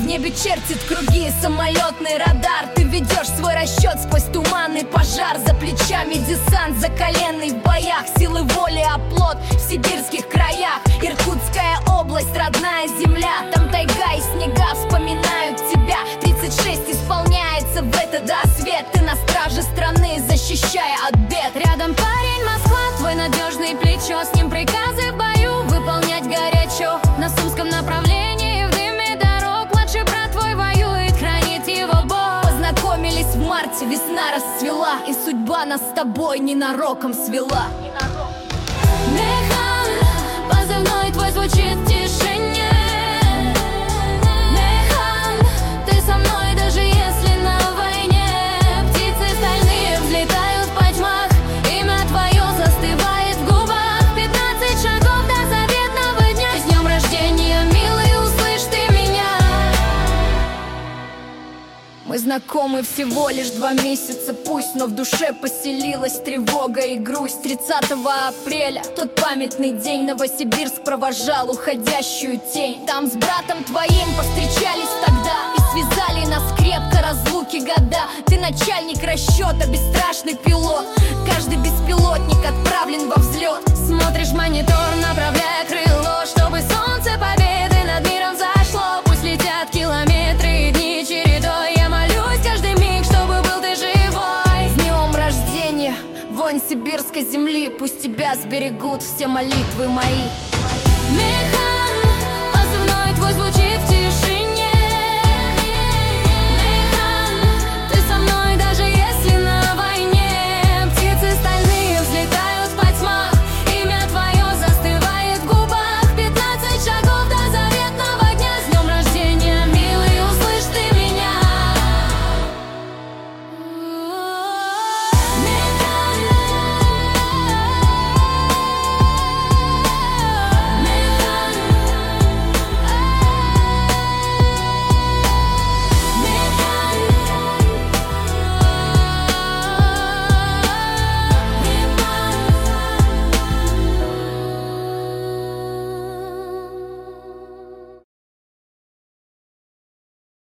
небе чертит круги самолетный радар. Ты ведешь свой расчет сквозь туманный пожар. За плечами десант закаленный в боях. Силы воли оплот в сибирских краях. Иркутская область, родная земля. Там тайга и снега вспоминают тебя. 36 исполняется в этот рассвет. Ты на страже страны, защищая от бед. Рядом парень Москва, твой надежный плечо. С ним приказы в бою выполнять горячо. На Сумском направлении в дыме дорог младший брат твой воюет, хранит его Бог. Познакомились в марте, весна расцвела, и судьба нас с тобой ненароком свела. Механ, позывной твой звучит в тишине. Механ, ты со мной, даже если на войне. Птицы стальные взлетают по тьмах. Имя твое застывает в губах. 15 шагов до заветного дня. С днем рождения, милый, услышь ты меня. Мы знакомы всего лишь 2 месяца, пусть, но в душе поселилась тревога и грусть. 30 апреля, тот памятный день, Новосибирск провожал уходящую тень. Там с братом твоим повстречались тогда и связали нас крепко разлуки года. Ты начальник расчета, бесстрашный пилот. Каждый беспилотник отправлен во взлет. Смотришь в монитор, направляя крыло, чтобы солнце победы над миром зашло. Пусть летят километры и дни чередой. Я молюсь каждый миг, чтобы был ты живой. С днем рождения, вонь сибирской земли. Пусть тебя сберегут все молитвы мои. Механ, позывной твой звучит в